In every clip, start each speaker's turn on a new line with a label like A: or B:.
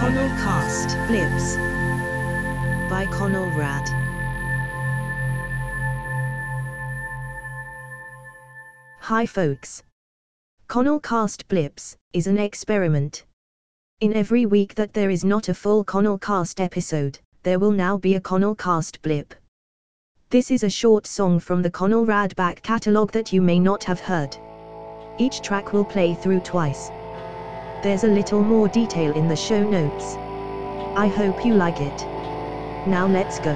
A: Connell Cast Blips by Connell Rad. Hi folks. Connell Cast Blips is an experiment. In every week that there is not a full Connell Cast episode, there will now be a Connell Cast Blip. This is a short song from the Connell Rad back catalogue that you may not have heard. Each track will play through twice. There's a little more detail in the show notes. I hope you like it. Now let's go.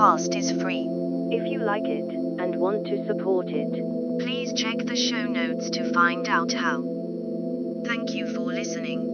A: Cast is free.
B: If you like it and want to support it,
A: please check the show notes to find out how. Thank you for listening.